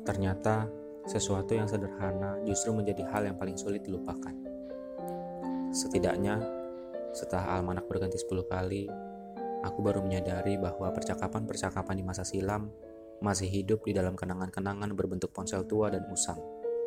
Ternyata, sesuatu yang sederhana justru menjadi hal yang paling sulit dilupakan. Setidaknya, setelah almanak berganti 10 kali, aku baru menyadari bahwa percakapan-percakapan di masa silam masih hidup di dalam kenangan-kenangan berbentuk ponsel tua dan usang.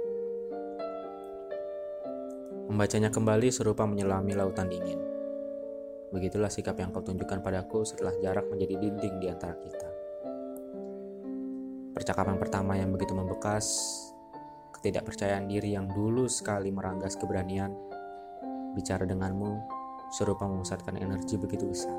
Membacanya kembali serupa menyelami lautan dingin. Begitulah sikap yang kau tunjukkan padaku setelah jarak menjadi dinding di antara kita. Percakapan pertama yang begitu membekas, ketidakpercayaan diri yang dulu sekali meranggas keberanian, bicara denganmu serupa memusatkan energi begitu besar.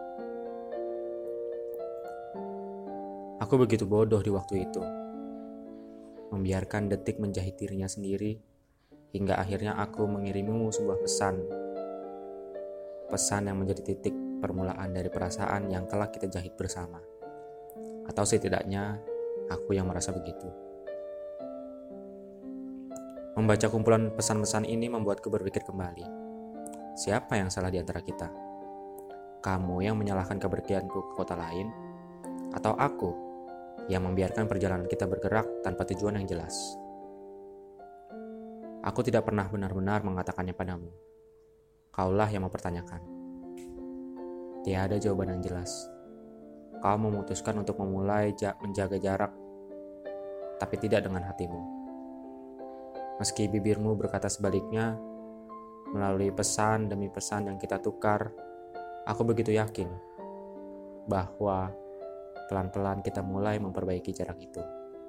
Aku begitu bodoh di waktu itu, membiarkan detik menjahit dirinya sendiri, hingga akhirnya aku mengirimimu sebuah pesan yang menjadi titik permulaan dari perasaan yang kelak kita jahit bersama. Atau setidaknya, aku yang merasa begitu. Membaca kumpulan pesan-pesan ini membuatku berpikir kembali. Siapa yang salah di antara kita? Kamu yang menyalahkan kepergianku ke kota lain? Atau aku yang membiarkan perjalanan kita bergerak tanpa tujuan yang jelas? Aku tidak pernah benar-benar mengatakannya padamu. Kaulah yang mempertanyakan. Tiada jawaban yang jelas. Kau memutuskan untuk memulai menjaga jarak, tapi tidak dengan hatimu. Meski bibirmu berkata sebaliknya, melalui pesan demi pesan yang kita tukar, aku begitu yakin bahwa pelan-pelan kita mulai memperbaiki jarak itu.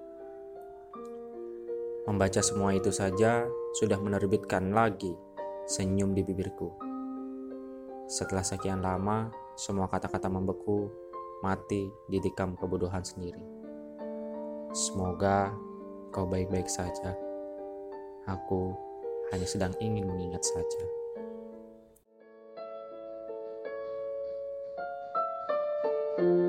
Membaca semua itu saja sudah menerbitkan lagi senyum di bibirku. Setelah sekian lama, semua kata-kata membeku, mati didikam kebodohan sendiri. Semoga kau baik-baik saja. Aku hanya sedang ingin mengingat saja.